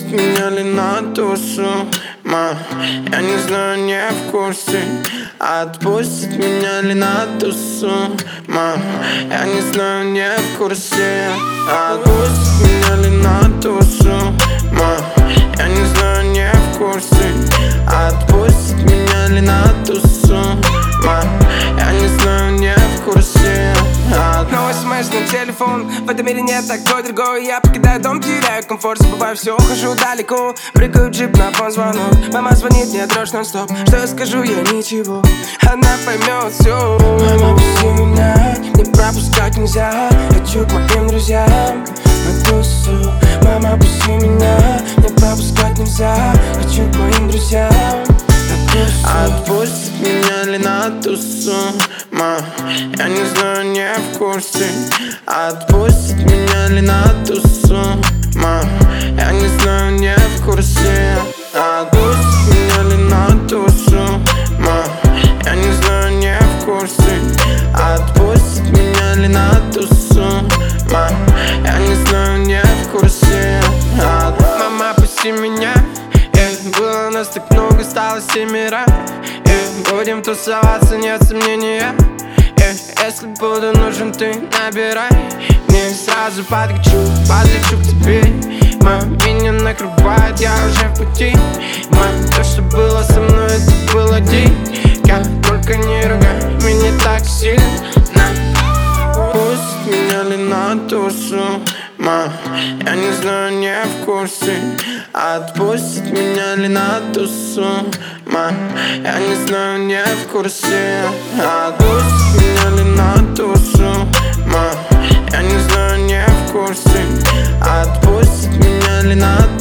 меня ли на тусу, ма? Я не знаю, не в курсе. Отпустит меня ли на тусу, ма? Я не знаю, не в курсе. Отпустит меня ли на тусу, ма? Я не знаю, не в курсе. Отпустит меня ли на тусу, ма? Я не знаю, не в курсе. Но смс на телефон, в этом мире нет такой другой. Я покидаю дом, теряю комфорт, забываю все, ухожу далеко. Прыгаю в джип, на фон звонок. Мама звонит, мне дрожь нон-стоп. Что я скажу, я ничего, она поймет все. Мама, пусти меня, не пропускать нельзя. Хочу к моим друзьям на тусу. Мама, пусти меня, не пропускать нельзя. Хочу к моим друзьям на тусу. Отпустит меня ли на тусу, ма? Я не знаю, не в курсе. Отпустит меня ли на тусу, ма? Я не знаю, не в курсе. Отпустит меня ли на тусу, ма? Я не знаю, не в курсе. Отпустит меня ли на тусу, ма? Я не знаю, не в курсе. Мама, пусти меня. Было нас так много, стало семеро. Будем тусоваться, нет сомнения. Если буду нужен, ты набирай. Не сразу подлечу к тебе. Меня накрывает, я уже в пути. То, что было со мной, это было дико. Только не ругай меня так сильно. Пусть меня ли на тусу, ма? Я не знаю, не в курсе. Отпустит меня ли на тусу, ма? Я не знаю, не в курсе. Отпустит меня ли на тусу, ма? Я не знаю, не в курсе. Отпустит меня ли на тусу.